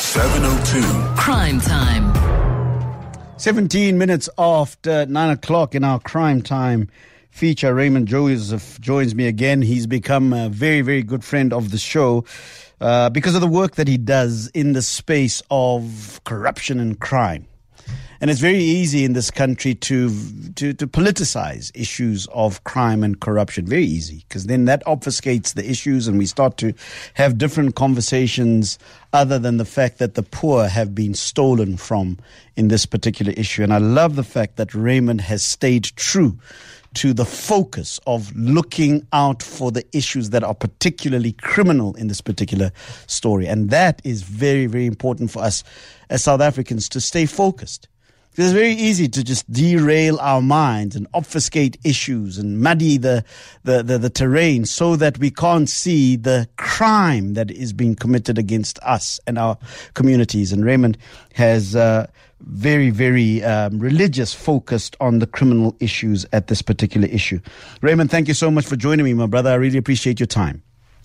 702. Crime Time. 17 minutes after 9 o'clock in our Crime Time feature. Raymond Joseph joins me again. He's become a very, very good friend of the show because of the work that he does in the space of corruption and crime. And it's very easy in this country to politicize issues of crime and corruption. Very easy, because then that obfuscates the issues and we start to have different conversations other than the fact that the poor have been stolen from in this particular issue. And I love the fact that Raymond has stayed true to the focus of looking out for the issues that are particularly criminal in this particular story. And that is very, very important for us as South Africans to stay focused. It's very easy to just derail our minds and obfuscate issues and muddy the terrain so that we can't see the crime that is being committed against us and our communities. And Raymond has very, very religious focused on the criminal issues at this particular issue. Raymond, thank you so much for joining me, my brother. I really appreciate your time.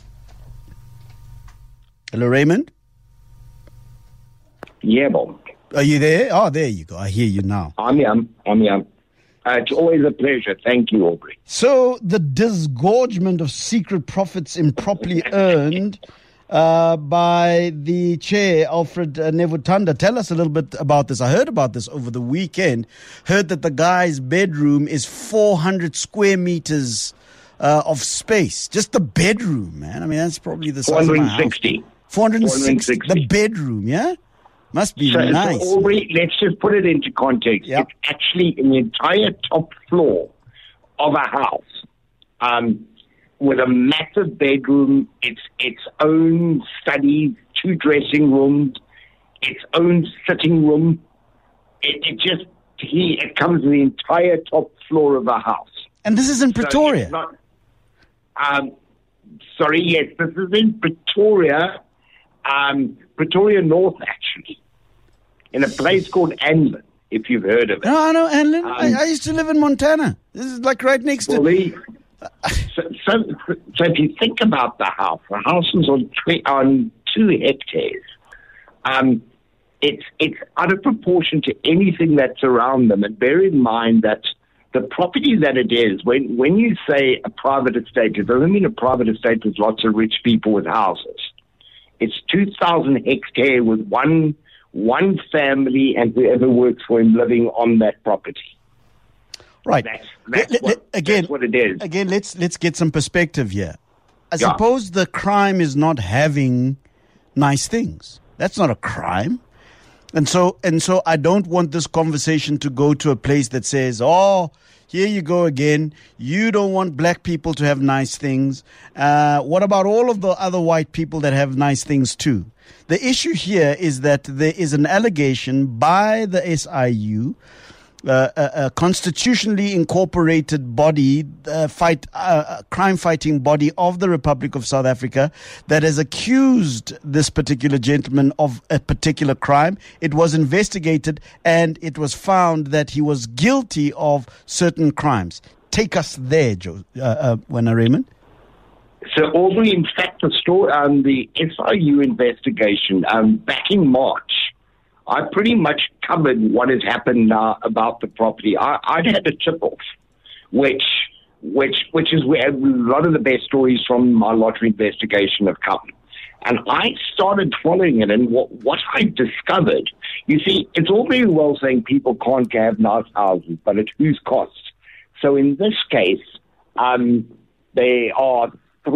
Hello, Raymond? Yeah, Bob. Are you there? Oh, there you go. I hear you now. I'm here. It's always a pleasure. Thank you, Aubrey. So, the disgorgement of secret profits improperly earned by the chair, Alfred Nevutanda. Tell us a little bit about this. I heard about this over the weekend. Heard that the guy's bedroom is 400 square meters of space. Just the bedroom, man. I mean, that's probably the size of my house. 460. The bedroom, yeah? Must be nice. So Aubrey, let's just put it into context. Yep. It's actually in the entire top floor of a house with a massive bedroom, its own study, 2 dressing rooms, its own sitting room. It comes with the entire top floor of a house. And this is in Pretoria? So yes, this is in Pretoria, Pretoria North, actually. In a place called Anlin, if you've heard of it. No, I know Anlin. I used to live in Montana. This is like right next to... So if you think about the house is on 2 hectares. It's out of proportion to anything that's around them. And bear in mind that the property that it is, when you say a private estate, it doesn't mean a private estate with lots of rich people with houses. It's 2,000 hectares with one family and whoever works for him living on that property. Right. That's what it is. Again, let's get some perspective here. I suppose the crime is not having nice things. That's not a crime. And so I don't want this conversation to go to a place that says, oh, here you go again. You don't want black people to have nice things. What about all of the other white people that have nice things too? The issue here is that there is an allegation by the SIU, a constitutionally incorporated body, crime-fighting body of the Republic of South Africa, that has accused this particular gentleman of a particular crime. It was investigated and it was found that he was guilty of certain crimes. Take us there, Raymond. So, Aubrey, in fact, the SIU investigation back in March, I pretty much covered what has happened now about the property. I'd had a tip-off, which is where a lot of the best stories from my lottery investigation have come. And I started following it, and what I discovered, you see, it's all very well saying people can't have nice houses, but at whose cost? So in this case, there are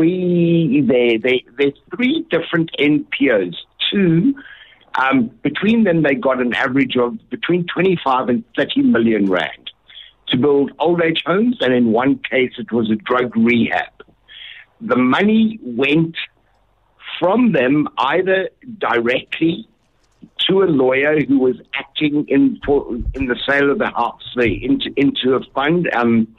there's 3 different NPOs. 2, between them, they got an average of between 25 and 30 million rand to build old age homes, and in one case, it was a drug rehab. The money went from them either directly to a lawyer who was acting in the sale of the house into a fund,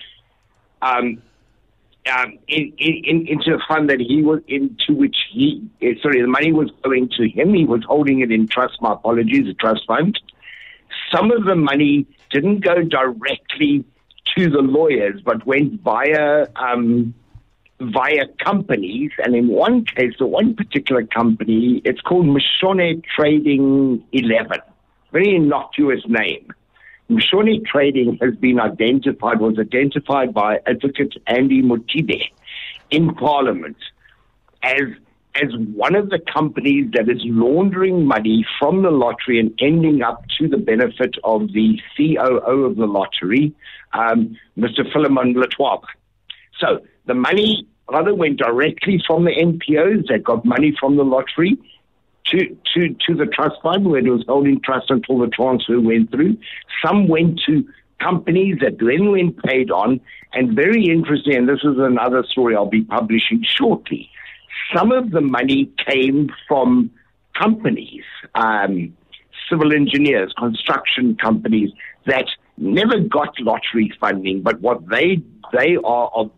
into a fund that he was into, which the money was going to him. He was holding it in trust. My apologies, a trust fund. Some of the money didn't go directly to the lawyers, but went via via companies, and in one case, the one particular company, it's called Mshone Trading 11. Very innocuous name. Mshone Trading was identified by Advocate Andy Motibe in Parliament as one of the companies that is laundering money from the lottery and ending up to the benefit of the COO of the lottery, Mr. Philemon Letwaba. So the money either went directly from the NPOs that got money from the lottery to the trust fund where it was held in trust until the transfer went through. Some went to companies that then went paid on. And very interesting, and this is another story I'll be publishing shortly, some of the money came from companies, civil engineers, construction companies that never got lottery funding, but what they are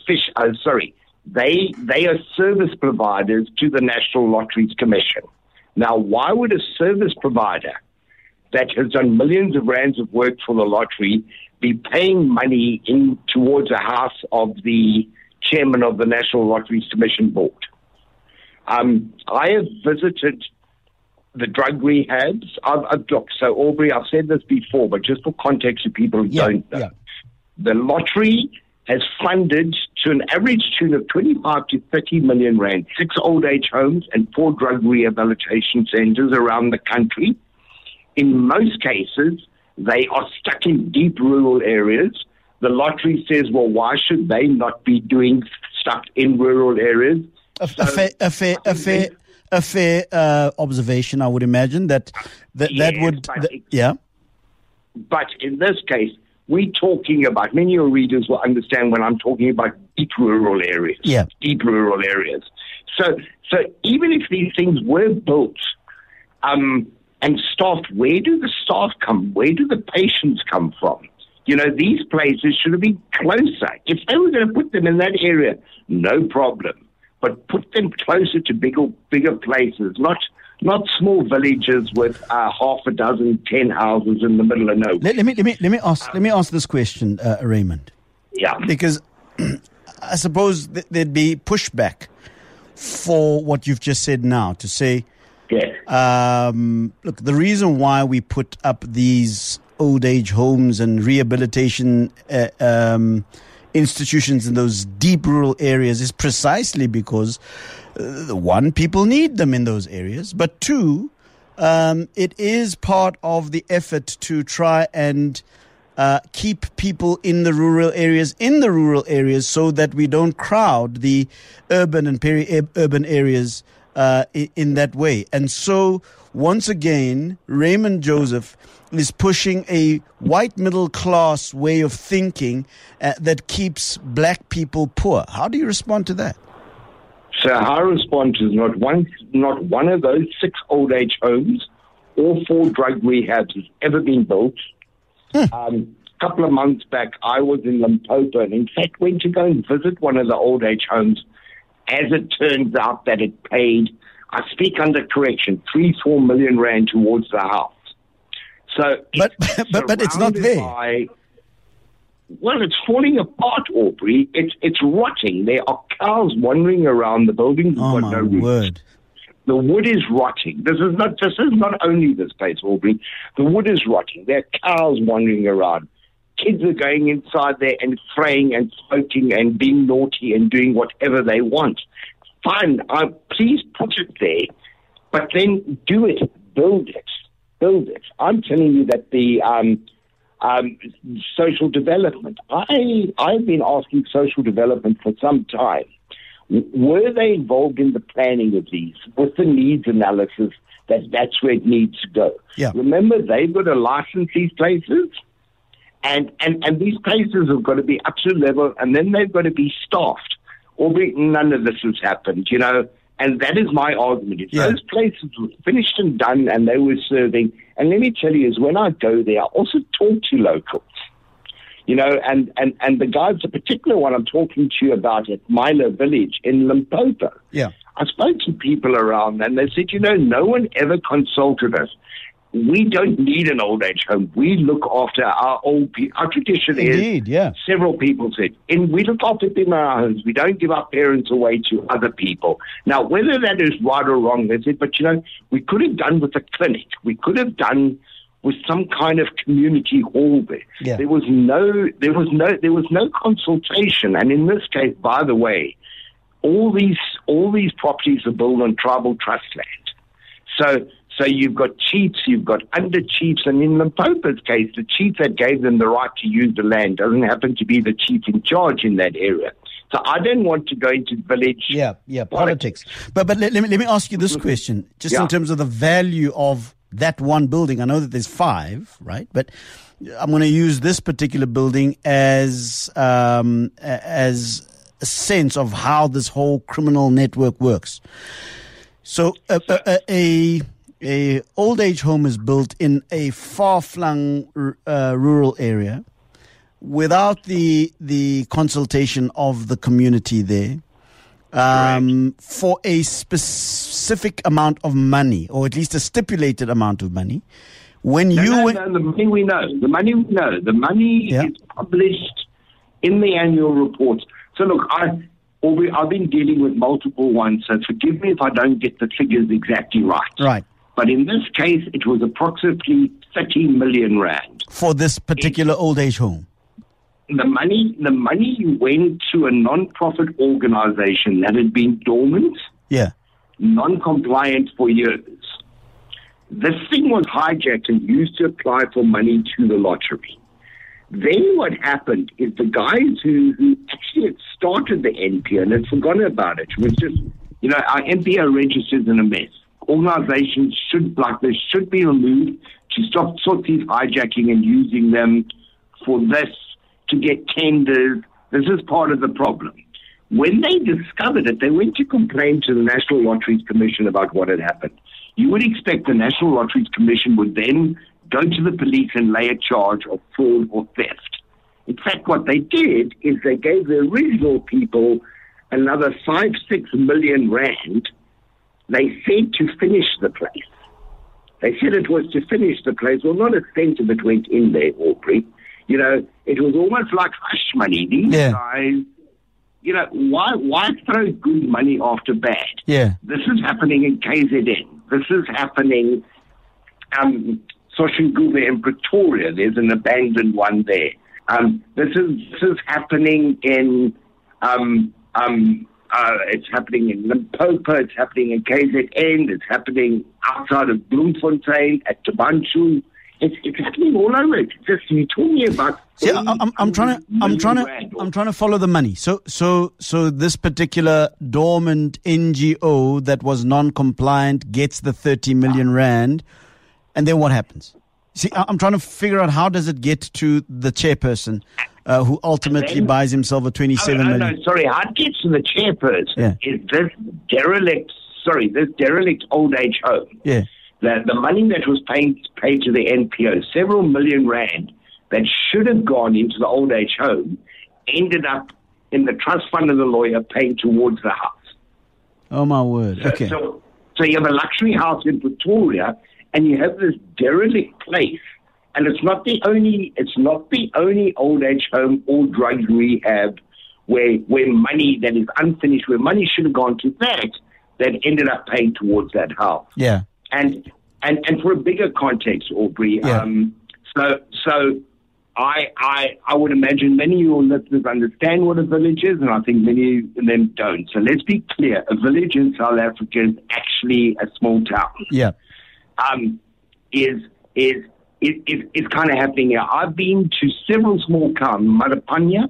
they are service providers to the National Lotteries Commission. Now, why would a service provider that has done millions of rands of work for the lottery be paying money in towards a house of the chairman of the National Lotteries Commission board? I have visited the drug rehabs. So Aubrey, I've said this before, but just for context to people who don't know, the lottery has funded to an average tune of 25 to 30 million rand, 6 old age homes and 4 drug rehabilitation centers around the country. In most cases, they are stuck in deep rural areas. The lottery says, well, why should they not be doing stuff in rural areas? A fair observation, I would imagine that would. But in this case, we're talking about, many of your readers will understand when I'm talking about deep rural areas. Yeah. Deep rural areas. So even if these things were built and staffed, where do the staff come? Where do the patients come from? You know, these places should have been closer. If they were going to put them in that area, no problem. But put them closer to bigger places, not small villages with half a dozen, 10 houses in the middle of nowhere. Let me ask this question, Raymond. Yeah. Because I suppose there'd be pushback for what you've just said now to say, look, the reason why we put up these old age homes and rehabilitation institutions in those deep rural areas is precisely because, one, people need them in those areas, but two, it is part of the effort to try and keep people in the rural areas so that we don't crowd the urban and peri-urban areas in that way. And so, once again, Raymond Joseph is pushing a white middle class way of thinking that keeps black people poor. How do you respond to that? So our response is not one of those 6 old age homes or 4 drug rehabs has ever been built. A couple of months back, I was in Limpopo and in fact went to go and visit one of the old age homes. As it turns out that it paid, I speak under correction, 3-4 million rand towards the house. So, but it's not there. Well, it's falling apart, Aubrey. It's rotting. There are cows wandering around the building. Oh my word! The wood is rotting. This is not only this place, Aubrey. The wood is rotting. There are cows wandering around. Kids are going inside there and fraying and smoking and being naughty and doing whatever they want. Fine, please put it there, but then do it. Build it. I'm telling you that the social development, I've been asking social development for some time. Were they involved in the planning of these with the needs analysis that's where it needs to go? Yeah. Remember, they've got to license these places, and these places have got to be up to level, and then they've got to be staffed. None of this has happened, you know. And that is my argument. If those places were finished and done and they were serving, and let me tell you, is when I go there, I also talk to locals. You know, and the guys, the particular one I'm talking to you about at Milo Village in Limpopo. Yeah. I spoke to people around and they said, you know, no one ever consulted us. we don't need an old age home. We look after our old people. Our tradition Indeed, is, several people said, and we look after them in our homes. We don't give our parents away to other people. Now, whether that is right or wrong, that's it. But, we could have done with a clinic. We could have done with some kind of community hall there. Yeah. There was no consultation. And in this case, by the way, all these properties are built on tribal trust land. So you've got chiefs, you've got under chiefs, and in Limpopo's case, the chief that gave them the right to use the land doesn't happen to be the chief in charge in that area. So I don't want to go into village politics. But let me ask you this question, just in terms of the value of that one building. I know that there's 5, right? But I'm going to use this particular building as a sense of how this whole criminal network works. So a old age home is built in a far-flung rural area without the consultation of the community there, for a specific amount of money, or at least a stipulated amount of money. When the money we know. The money is published in the annual reports. So look, I've been dealing with multiple ones, so forgive me if I don't get the figures exactly right. Right. But in this case, it was approximately 30 million rand. For this particular old age home? The money went to a non-profit organization that had been dormant, non-compliant for years. This thing was hijacked and used to apply for money to the lottery. Then what happened is the guys who actually had started the NPO and had forgotten about it, was just, our NPO registers in a mess. Organizations should be removed to stop these hijacking and using them for this, to get tenders. This is part of the problem. When they discovered it, they went to complain to the National Lotteries Commission about what had happened. You would expect the National Lotteries Commission would then go to the police and lay a charge of fraud or theft. In fact, what they did is they gave the original people another 5-6 million rand. They said to finish the place. They said it was to finish the place. Well, not a cent of it went in there, Aubrey. It was almost like hush money. These guys, why throw good money after bad? Yeah. This is happening in KZN. This is happening Soshanguve in Pretoria. There's an abandoned one there. This is happening in it's happening in Limpopo, it's happening in KZN, it's happening outside of Bloemfontein at Tabanchu. It's happening all over. It's just, you told me about. See, I'm trying to follow the money. So this particular dormant NGO that was non-compliant gets the 30 million rand, and then what happens? See, I'm trying to figure out how does it get to the chairperson, who ultimately buys himself a 27 million. Sorry, how it gets to the chairperson is this derelict old age home. Yeah. The money that was paid to the NPO, several million rand, that should have gone into the old age home, ended up in the trust fund of the lawyer paying towards the house. Oh, my word. Okay. So you have a luxury house in Pretoria, and you have this derelict place, and it's not the only old age home or drug rehab where money that is unfinished, where money should have gone to that ended up paying towards that house. Yeah. And for a bigger context, Aubrey, so I would imagine many of your listeners understand what a village is, and I think many of them don't. So let's be clear: a village in South Africa is actually a small town. Yeah, is kind of happening here. I've been to several small towns, Marapiane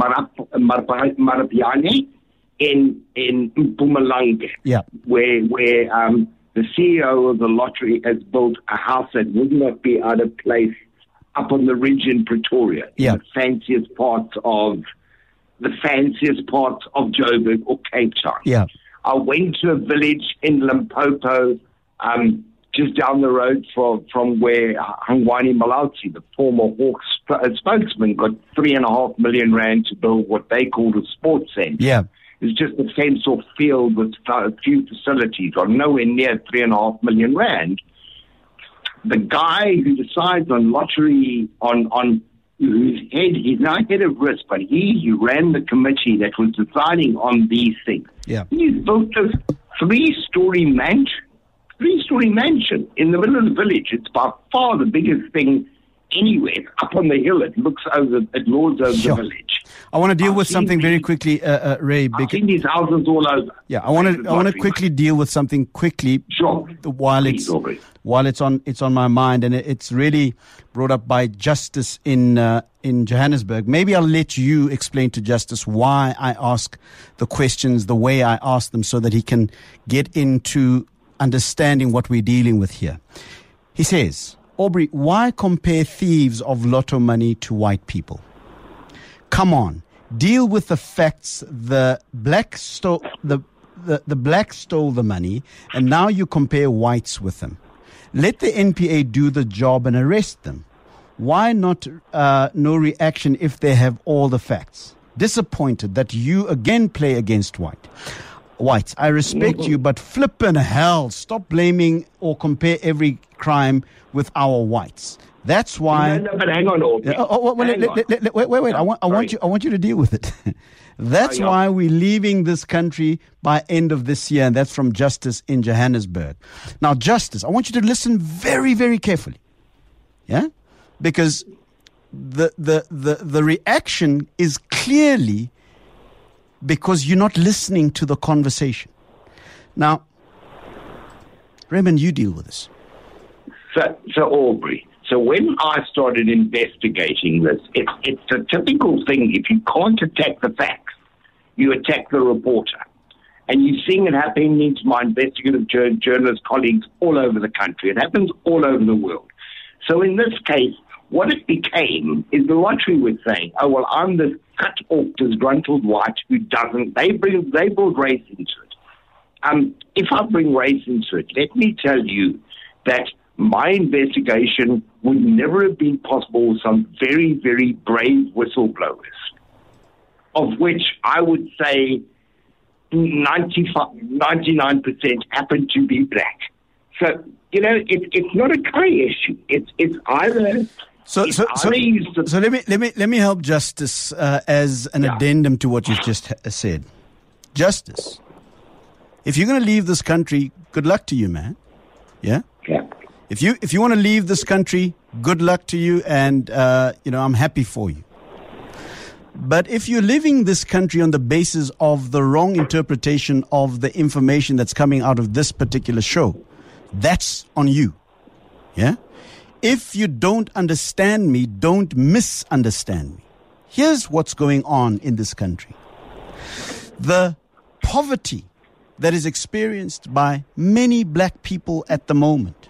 in Mpumalanga, where the CEO of the lottery has built a house that would not be out of place up on the ridge in Pretoria, in the fanciest parts of Joburg or Cape Town. Yeah. I went to a village in Limpopo, just down the road from where Hangwani Malawi, the former Hawks spokesman, got 3.5 million rand to build what they called a sports centre. Yeah. It's just a fenced-off field with a few facilities, or nowhere near 3.5 million rand. the guy who decides on lottery, on whose head, he's now head of risk, but he ran the committee that was deciding on these things. Yeah. He's built this three-story mansion in the middle of the village. It's by far the biggest thing anywhere. It's up on the hill. It looks over, it lords over the village. I want to deal with something very quickly, Ray. I've seen these houses all over. Yeah, I want to quickly deal with something quickly. Sure. While it's on my mind, and it's really brought up by Justice in Johannesburg. Maybe I'll let you explain to Justice why I ask the questions the way I ask them, so that he can get into understanding what we're dealing with here. He says, Aubrey, why compare thieves of lotto money to white people? Come on, deal with the facts. The black stole the money, and now you compare whites with them. Let the NPA do the job and arrest them. Why not no reaction if they have all the facts? Disappointed that you again play against whites. I respect you, but flippin' hell, stop blaming or compare every crime with our whites. That's why. No, but hang on, Aubrey. Wait. I want you to deal with it. That's why we're leaving this country by end of this year, and that's from Justice in Johannesburg. Now, Justice, I want you to listen very, very carefully. Yeah, because the reaction is clearly because you're not listening to the conversation. Now, Raymond, you deal with this. So Aubrey. So when I started investigating this, it's a typical thing. If you can't attack the facts, you attack the reporter. And you're seeing it happening to my investigative journalist colleagues all over the country. It happens all over the world. So in this case, what it became is the lottery was saying, oh, well, I'm this cut-off, disgruntled white who doesn't. They brought race into it. If I bring race into it, let me tell you that my investigation would never have been possible with some very, very brave whistleblowers, of which I would say 99% happen to be black. So, it's not a color issue. It's either... So let me help Justice as an addendum to what you've just said. Justice, if you're going to leave this country, good luck to you, man. Yeah? Yeah. If you want to leave this country, good luck to you, and I'm happy for you. But if you're living this country on the basis of the wrong interpretation of the information that's coming out of this particular show, that's on you. Yeah? If you don't understand me, don't misunderstand me. Here's what's going on in this country. The poverty that is experienced by many black people at the moment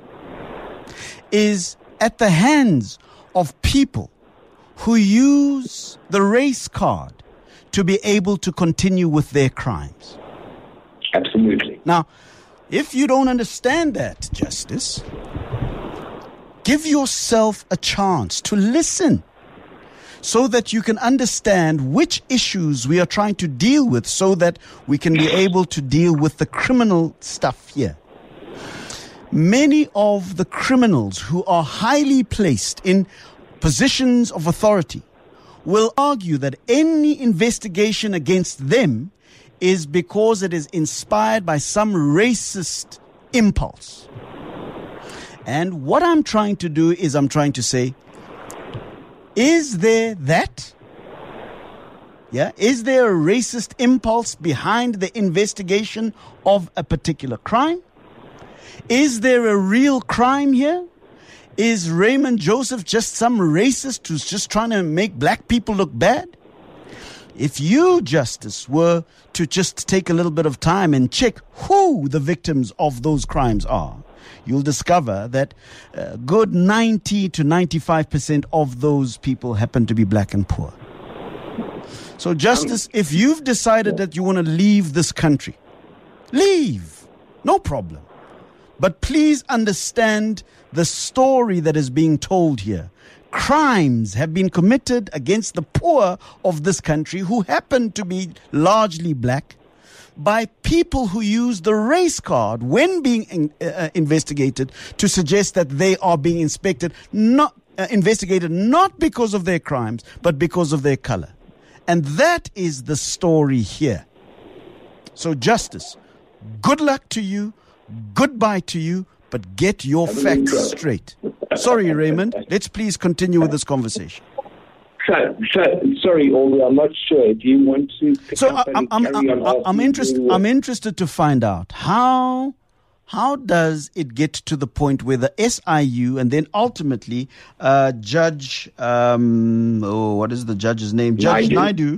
is at the hands of people who use the race card to be able to continue with their crimes. Absolutely. Now, if you don't understand that, Justice, give yourself a chance to listen so that you can understand which issues we are trying to deal with, so that we can be able to deal with the criminal stuff here. Many of the criminals who are highly placed in positions of authority will argue that any investigation against them is because it is inspired by some racist impulse. And what I'm trying to do is I'm trying to say, is there that? Yeah, is there a racist impulse behind the investigation of a particular crime? Is there a real crime here? Is Raymond Joseph just some racist who's just trying to make black people look bad? If you, Justice, were to just take a little bit of time and check who the victims of those crimes are, you'll discover that a good 90 to 95% of those people happen to be black and poor. So, Justice, if you've decided that you want to leave this country, leave. No problem. But please understand the story that is being told here. Crimes have been committed against the poor of this country, who happen to be largely black. by people who use the race card when being investigated to suggest that they are being investigated not because of their crimes, but because of their color. And that is the story here. So, Justice, good luck to you, goodbye to you, but get your facts straight. Sorry, Raymond. Let's please continue with this conversation. Sorry, Aubrey, I'm not sure. Do you want to pick up and carry on? I'm interested to find out how does it get to the point where the SIU and then ultimately Judge, what is the judge's name? Judge Naidu.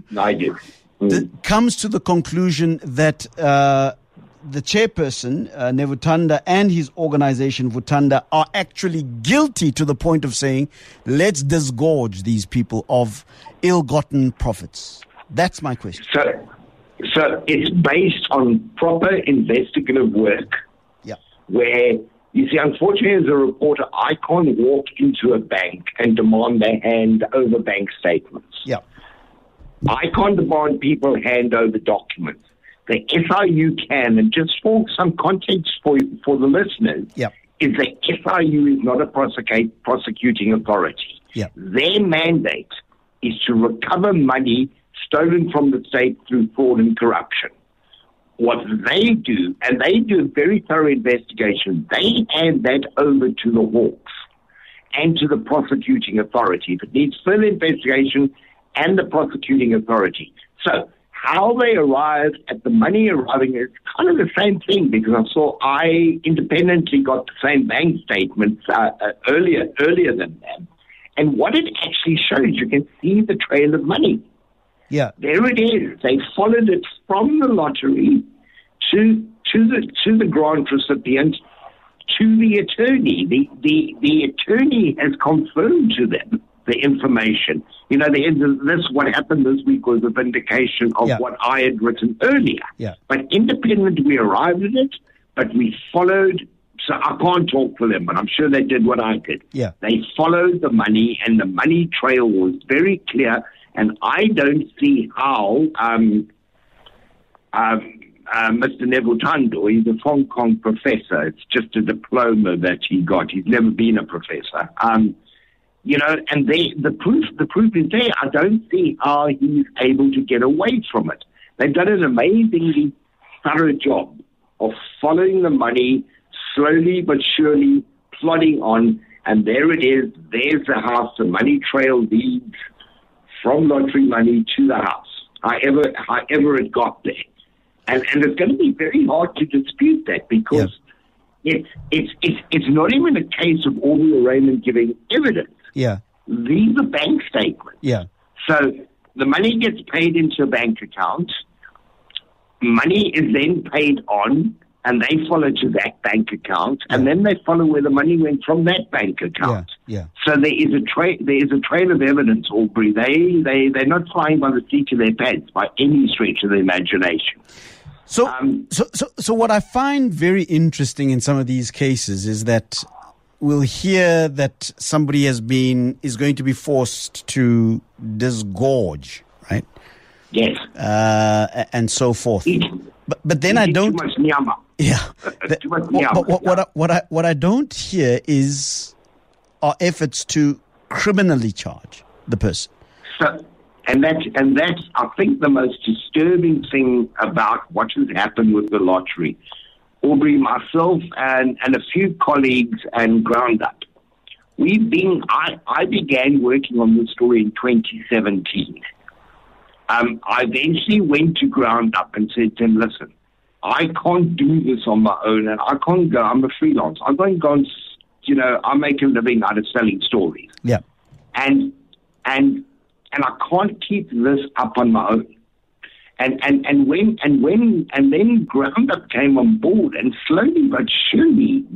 Comes to the conclusion that the chairperson, Nevutanda, and his organization, Vutanda, are actually guilty to the point of saying, let's disgorge these people of ill-gotten profits. That's my question. So it's based on proper investigative work. Yeah. Where, you see, unfortunately, as a reporter, I can't walk into a bank and demand they hand over bank statements. Yeah. I can't demand people hand over documents. The SIU can, and just for some context for the listeners, is the SIU is not a prosecuting authority. Yeah. Their mandate is to recover money stolen from the state through fraud and corruption. What they do, and they do a very thorough investigation, they hand that over to the Hawks and to the prosecuting authority. If it needs further investigation, and the prosecuting authority. So how they arrive at the money arriving is kind of the same thing, because I independently got the same bank statements earlier than them. And what it actually shows, you can see the trail of money. Yeah. There it is. They followed it from the lottery to the grant recipient to the attorney. The attorney has confirmed to them the information. You know, what happened this week was a vindication of what I had written earlier. Yeah. But independent, we arrived at it, but we followed. So I can't talk for them, but I'm sure they did what I did. Yeah. They followed the money, and the money trail was very clear. And I don't see how Mr. Nevutanda, he's a Hong Kong professor. It's just a diploma that he got. He's never been a professor. You know, and the proof is there. I don't see how he's able to get away from it. They've done an amazingly thorough job of following the money slowly but surely, plodding on, and there it is. There's the house. The money trail leads from lottery money to the house, however it got there. And it's going to be very hard to dispute that, because it's not even a case of Aubrey or Raymond giving evidence. Yeah. These are bank statements. Yeah. So the money gets paid into a bank account. Money is then paid on, and they follow to that bank account, and then they follow where the money went from that bank account. Yeah. So there is a trail of evidence, Aubrey. They're not flying by the seat of their pants by any stretch of the imagination. So what I find very interesting in some of these cases is that we'll hear that somebody is going to be forced to disgorge, right? Yes. And so forth. But then I don't. Too much nyama. Yeah. Too much nyama. What I don't hear are efforts to criminally charge the person. And that's I think the most disturbing thing about what has happened with the lottery. Aubrey, myself, and a few colleagues and Ground Up. I began working on this story in 2017. I eventually went to Ground Up and said to him, listen, I can't do this on my own, and I can't go. I'm a freelance. I'm going to go and, I make a living out of selling stories. Yeah. And I can't keep this up on my own. And then Ground Up came on board, and slowly but surely,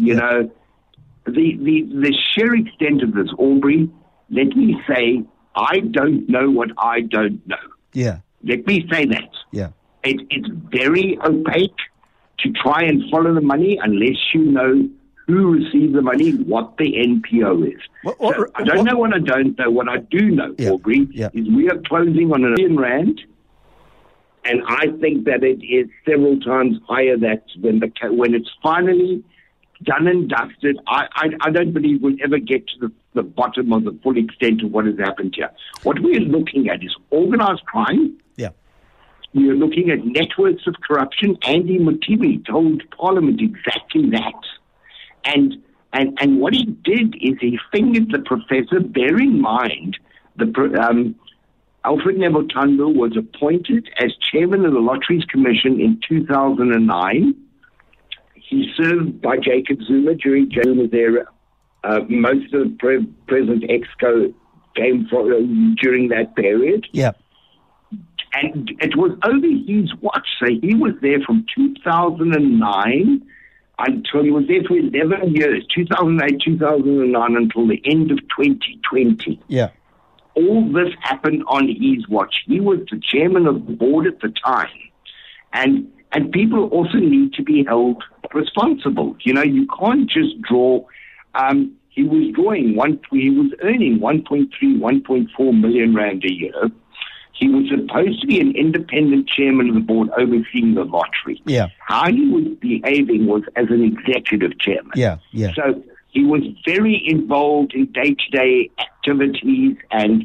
the sheer extent of this, Aubrey, let me say, I don't know what I don't know. Yeah. Let me say that. Yeah. It's very opaque to try and follow the money unless you know who received the money, what the NPO is. I don't know what I don't know. What I do know, Aubrey, is we are closing on R1 billion And I think that it is several times higher that when it's finally done and dusted. I don't believe we'll ever get to the bottom of the full extent of what has happened here. What we're looking at is organized crime. Yeah. We are looking at networks of corruption. Andy Mothibi told Parliament exactly that. And what he did is he fingered the professor. Bear in mind, Alfred Neville Tundbull was appointed as chairman of the Lotteries Commission in 2009. He served by Jacob Zuma during Zuma's era. Most of President Exco came from during that period. Yeah. And it was over his watch. So he was there from 2009 until he was there for 11 years, 2008, 2009, until the end of 2020. Yeah. All this happened on his watch. He was the chairman of the board at the time. And people also need to be held responsible. You know, you can't just draw. He was earning 1.3, 1.4 million rand a year. He was supposed to be an independent chairman of the board overseeing the lottery. Yeah. How he was behaving was as an executive chairman. Yeah, yeah. So he was very involved in day-to-day activities and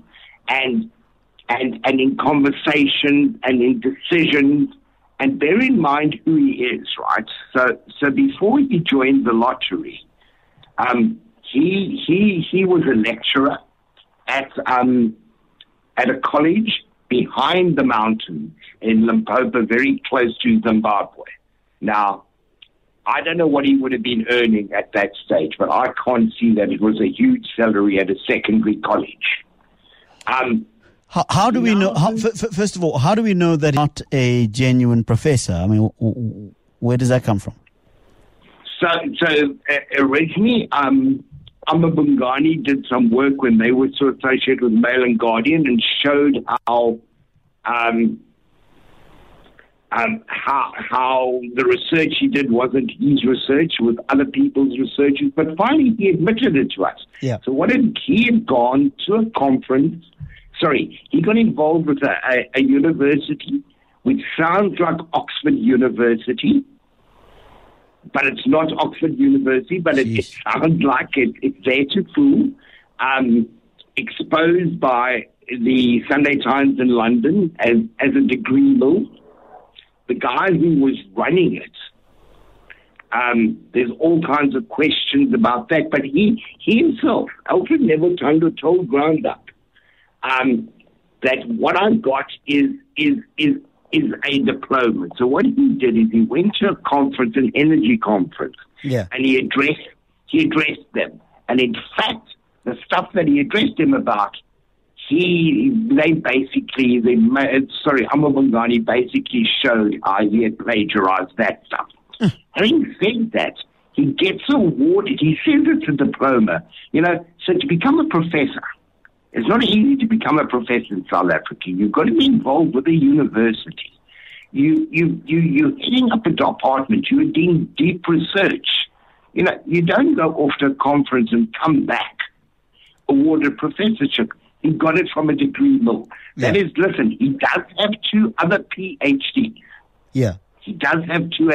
in conversation and in decisions. And bear in mind who he is, right? So before he joined the lottery, he was a lecturer at a college behind the mountains in Limpopo, very close to Zimbabwe. Now, I don't know what he would have been earning at that stage, but I can't see that it was a huge salary at a secondary college. How do we know? First of all, how do we know that he's not a genuine professor? I mean, where does that come from? So originally, Amabungani did some work when they were so associated with Mail and Guardian and showed how the research he did wasn't his research, with other people's researches. But finally, he admitted it to us. Yeah. So he had gone to a conference. Sorry, he got involved with a university which sounds like Oxford University, but it's not Oxford University, but it sounds like it's there to fool. Exposed by the Sunday Times in London as a degree mill. The guy who was running it, there's all kinds of questions about that, but he himself, Alfred Neville Tundbull, told Ground Up that what I've got is a diploma. So what he did is he went to a conference, an energy conference, and he addressed them. And in fact, the stuff that he addressed them about, Amabungani basically showed how he had plagiarized that stuff. Having said that, he gets awarded. He says it's a diploma. You know, so to become a professor, it's not easy to become a professor in South Africa. You've got to be involved with a university. You're heading up a department. You're doing deep research. You know, you don't go off to a conference and come back awarded a professorship. He got it from a degree mill. Yeah. That is, listen, he does have two other PhDs. Yeah. He does have two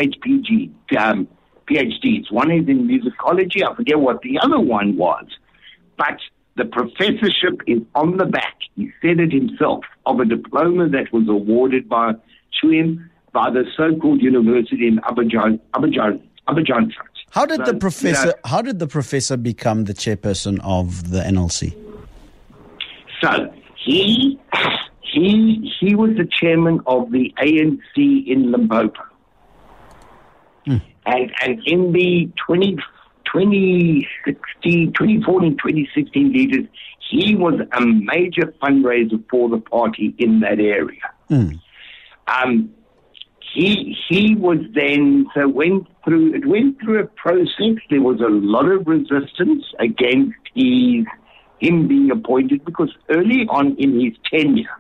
PhDs. One is in musicology. I forget what the other one was. But the professorship is on the back, he said it himself, of a diploma that was awarded to him by the so-called university in Abidjan. How did the professor become the chairperson of the NLC? So he was the chairman of the ANC in Limpopo. And in the 2014, 2016 leaders, he was a major fundraiser for the party in that area. He was then, it went through a process. There was a lot of resistance against him being appointed, because early on in his tenure,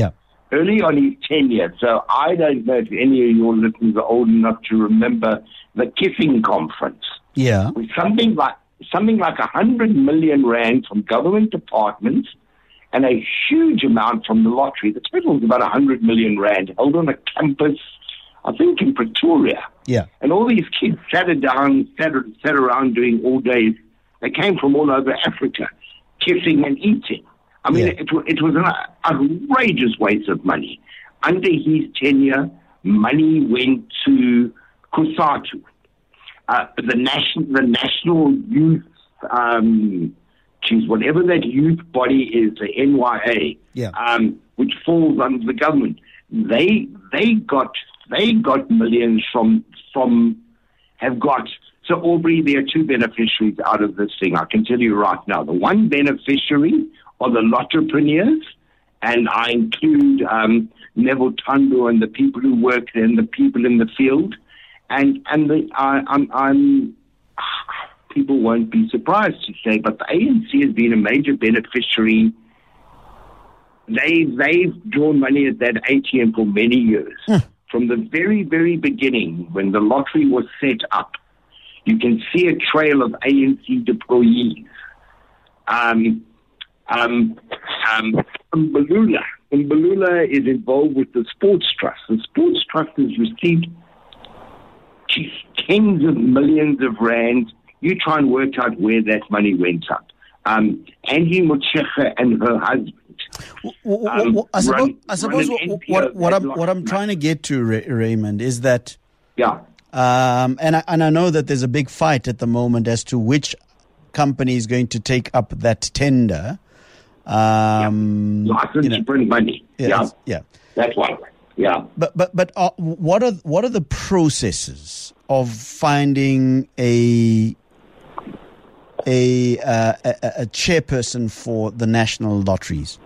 so I don't know if any of your listeners are old enough to remember the Kissing Conference. Yeah. With something like 100 million rand from government departments and a huge amount from the lottery. The total was about 100 million rand, held on a campus, I think in Pretoria. Yeah. And all these kids sat around doing all days. They came from all over Africa, kissing and eating. I mean, it was an outrageous waste of money. Under his tenure, money went to COSATU, the national youth, whatever that youth body is, the NYA, which falls under the government. They got millions So Aubrey, there are two beneficiaries out of this thing. I can tell you right now. The one beneficiary are the entrepreneurs, and I include Neville Tando and the people who work there and the people in the field. People won't be surprised to say, but the ANC has been a major beneficiary. They've drawn money at that ATM for many years. From the very, very beginning, when the lottery was set up, you can see a trail of ANC deployees. Mbalula is involved with the Sports Trust. The Sports Trust has received tens of millions of rands. You try and work out where that money went up. Angie Motshekga and her husband. I suppose what I'm trying to get to, Raymond, is that and I know that there's a big fight at the moment as to which company is going to take up that tender. License to bring money. Yeah. That's right. Yeah. But what are the processes of finding a chairperson for the national lotteries?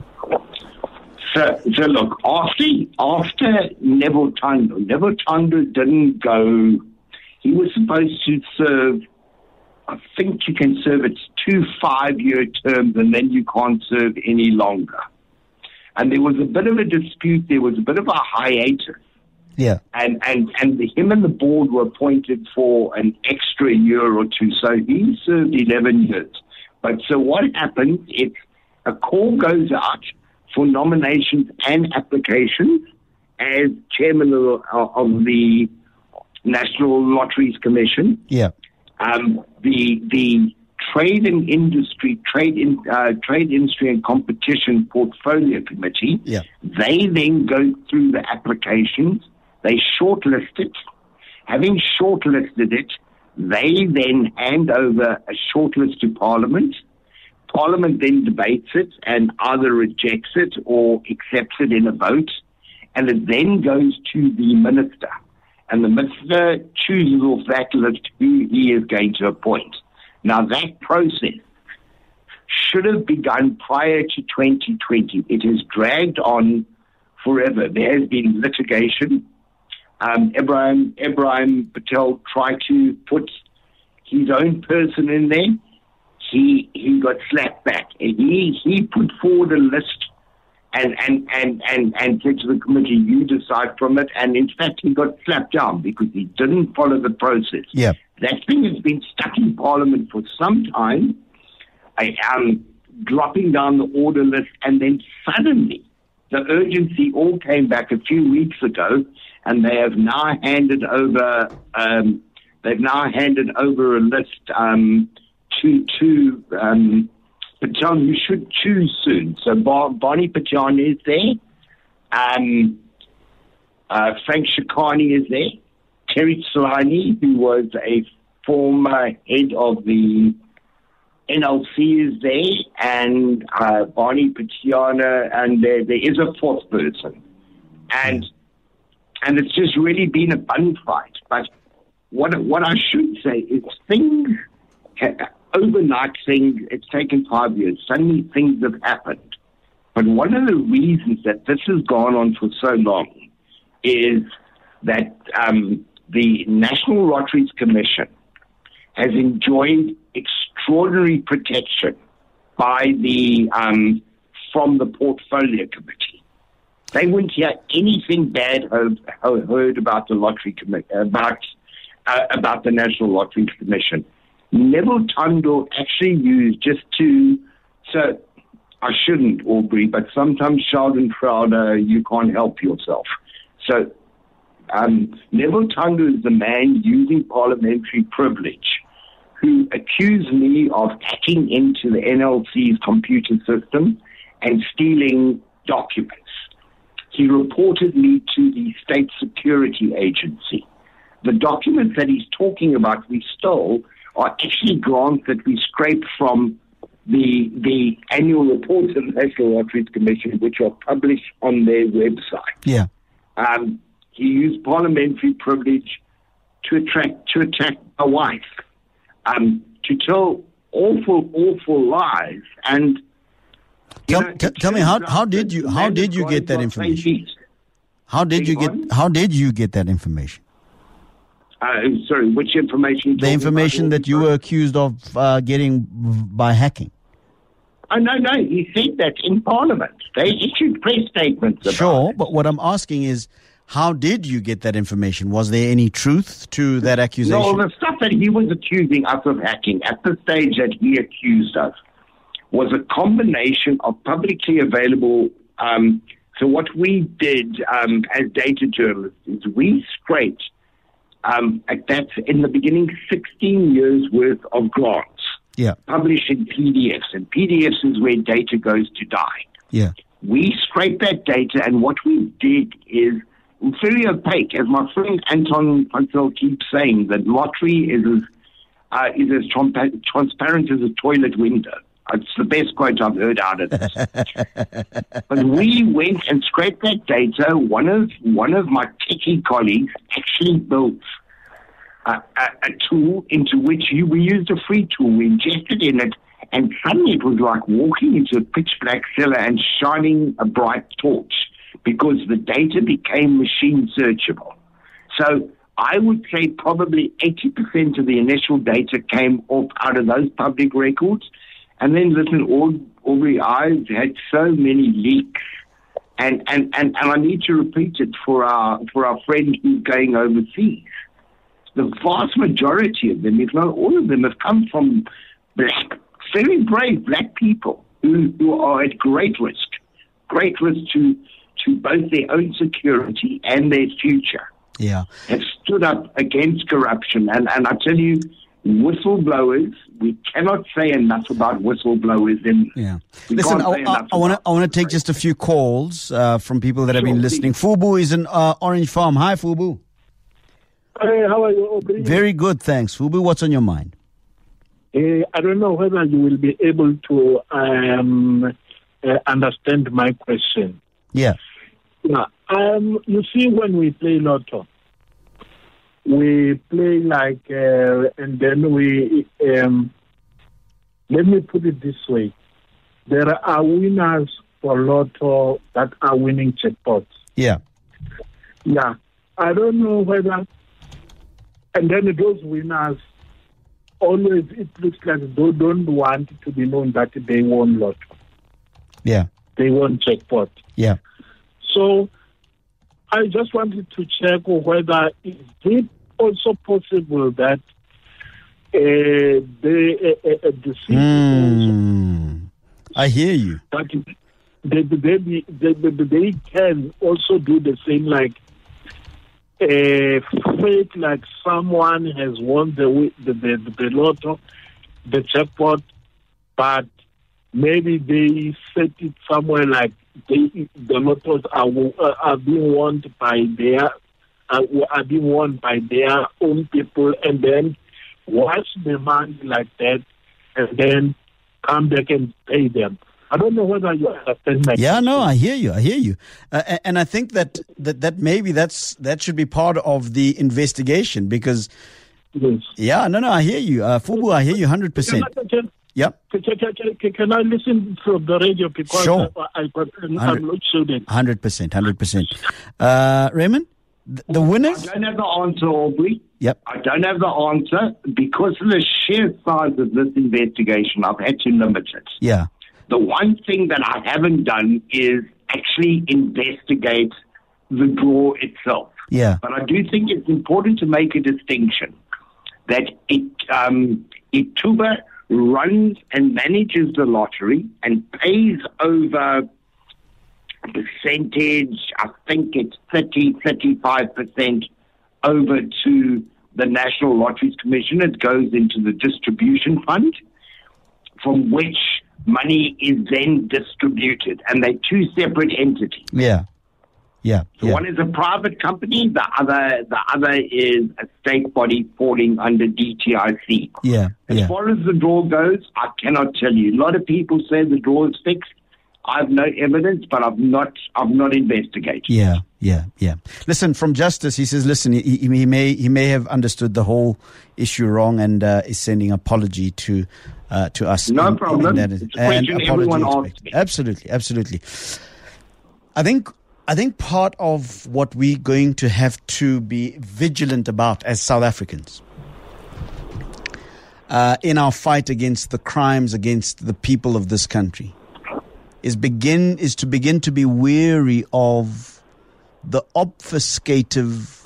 So look, after Neville Tando didn't go. He was supposed to serve. I think you can serve it 2 5-year terms, and then you can't serve any longer. And there was a bit of a dispute. There was a bit of a hiatus. Yeah. And him and the board were appointed for an extra year or two. So he served 11 years. But so what happens is a call goes out for nominations and applications as chairman of the National Lotteries Commission. Yeah. The Trade Industry and Competition Portfolio Committee. Yeah. They then go through the applications. They shortlist it. Having shortlisted it, they then hand over a shortlist to Parliament. Parliament then debates it and either rejects it or accepts it in a vote. And it then goes to the minister. And the minister chooses off that list who he is going to appoint. Now, that process should have begun prior to 2020. It has dragged on forever. There has been litigation. Ibrahim Patel tried to put his own person in there. He got slapped back. And he put forward a list and said to the committee, you decide from it. And in fact, he got slapped down because he didn't follow the process. Yeah. That thing has been stuck in Parliament for some time, dropping down the order list, and then suddenly the urgency all came back a few weeks ago, and they have now handed over. They've now handed over a list to Patel, who should choose soon. So Barney Patel is there. Frank Shikani is there. Terry Tselane, who was a former head of the NLC, is there, and Barney Patiana, and there is a fourth person. And it's just really been a bun fight. But what I should say is overnight things, it's taken 5 years. Suddenly things have happened. But one of the reasons that this has gone on for so long is that the National Lotteries Commission has enjoyed extraordinary protection by from the Portfolio Committee. They wouldn't hear anything bad heard about the lottery about the National Lotteries Commission. Neville Tando actually used I shouldn't, Aubrey, but sometimes Schadenfreude, you can't help yourself. So Neville Tunga is the man using parliamentary privilege who accused me of hacking into the NLC's computer system and stealing documents. He reported me to the State Security Agency. The documents that he's talking about we stole are actually grants that we scraped from the annual reports of the National Lotteries Commission, which are published on their website. Yeah. He used parliamentary privilege to attack my wife, to tell awful lies. And tell me, how did you get that information? How did you get that information? Sorry, which information? The information that you were accused of getting by hacking. Oh, no, he said that in Parliament. They issued press statements about Sure, it. but what I'm asking is, how did you get that information? Was there any truth to that accusation? No, the stuff that he was accusing us of hacking at the stage that he accused us was a combination of publicly available. So what we did as data journalists is we scraped, that's in the beginning, 16 years worth of grants. Yeah. Published in PDFs, and PDFs is where data goes to die. Yeah. We scraped that data, and what we did is very opaque. As my friend Anton Pansel keeps saying, that lottery is as transparent as a toilet window. It's the best quote I've heard out of this. But we went and scraped that data. One of my techie colleagues actually built a tool into which we used a free tool. We ingested in it, and suddenly it was like walking into a pitch black cellar and shining a bright torch, because the data became machine searchable. So I would say probably 80% of the initial data came out of those public records. And then, listen, Aubrey, I've had so many leaks, and I need to repeat it for our friend who's going overseas. The vast majority of them, if not all of them, have come from very brave black people who are at great risk to both their own security and their future. Yeah. Have stood up against corruption. And I tell you, whistleblowers, we cannot say enough about whistleblowers. Listen, I want to take just a few calls from people that have been listening. Fubu is in Orange Farm. Hi, Fubu. Hey, how are you, Aubrey? Very good, thanks. Fubu, what's on your mind? I don't know whether you will be able to understand my question. Yeah. You see, when we play Lotto, we play like, and then we, let me put it this way. There are winners for Lotto that are winning jackpots. Yeah. Yeah. I don't know whether, and then those winners, always it looks like they don't want to be known that they won Lotto. Yeah. They won jackpot. Yeah. So I just wanted to check whether is it also possible that the I hear you. That they can also do the same, like fake, like someone has won the Lotto, the jackpot, but maybe they set it somewhere like the Lottos are being won by their own people, and then watch the money like that, and then come back and pay them. I don't know whether you understand my question. No, I hear you. And I think that maybe that should be part of the investigation, because yes. I hear you. Fubu, I hear you 100%. Yep. Can I listen from the radio, because sure. I'm not sure that 100%. Raymond, the winners? I don't have the answer, Aubrey. Yep. I don't have the answer because of the sheer size of this investigation. I've had to limit it. Yeah. The one thing that I haven't done is actually investigate the draw itself. Yeah. But I do think it's important to make a distinction that Ituba runs and manages the lottery and pays over a percentage, I think it's 35% over to the National Lotteries Commission. It goes into the distribution fund, from which money is then distributed, and they're two separate entities. So one is a private company, the other is a state body falling under DTIC. As far as the draw goes, I cannot tell you. A lot of people say the draw is fixed. I have no evidence, but I've not investigated. Listen, from Justice, he says, listen, he may have understood the whole issue wrong and is sending apology to us. No problem. It's a question everyone asks me. Absolutely. I think part of what we're going to have to be vigilant about as South Africans in our fight against the crimes against the people of this country is to begin to be wary of the obfuscative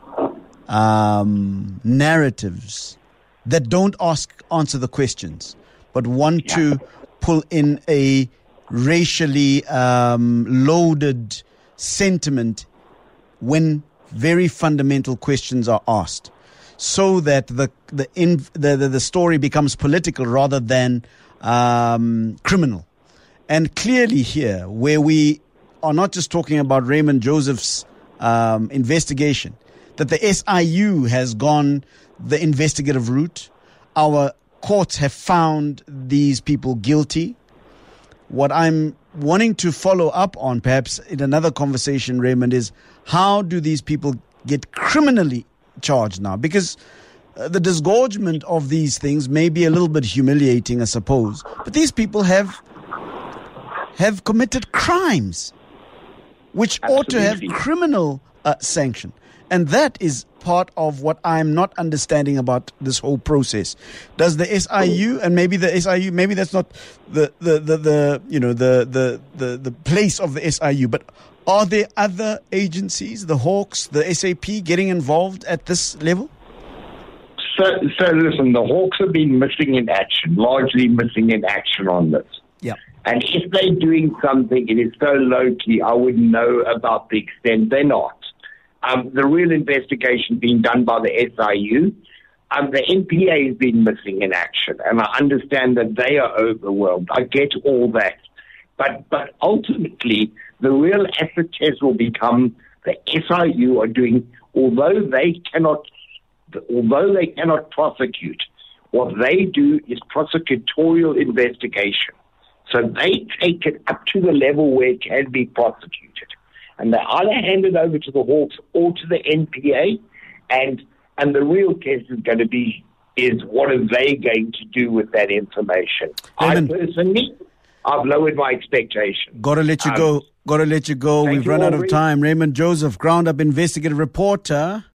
narratives that don't answer the questions, but want to pull in a racially loaded sentiment when very fundamental questions are asked, so that the story becomes political rather than criminal. And clearly here, where we are not just talking about Raymond Joseph's investigation, that the SIU has gone the investigative route. Our courts have found these people guilty. What I'm wanting to follow up on, perhaps in another conversation, Raymond, is how do these people get criminally charged now? Because the disgorgement of these things may be a little bit humiliating, I suppose. But these people have committed crimes which ought to have criminal sanction. And that is part of what I'm not understanding about this whole process. Does the SIU, and maybe the SIU, maybe that's not the place of the SIU, but are there other agencies, the Hawks, the SAP, getting involved at this level? So listen, the Hawks have been missing in action, largely missing in action on this. Yeah. And if they're doing something, it is so low-key, I wouldn't know about the extent. They're not. The real investigation being done by the SIU, the NPA has been missing in action, and I understand that they are overwhelmed. I get all that. But ultimately, the real acid test will become the SIU are doing, although they cannot prosecute, what they do is prosecutorial investigation. So they take it up to the level where it can be prosecuted. And they either hand it over to the Hawks or to the NPA. And the real test is going to be, is what are they going to do with that information? Raymond, I've lowered my expectations. Got to let you go. We've run out of time. Raymond Joseph, Ground Up investigative reporter.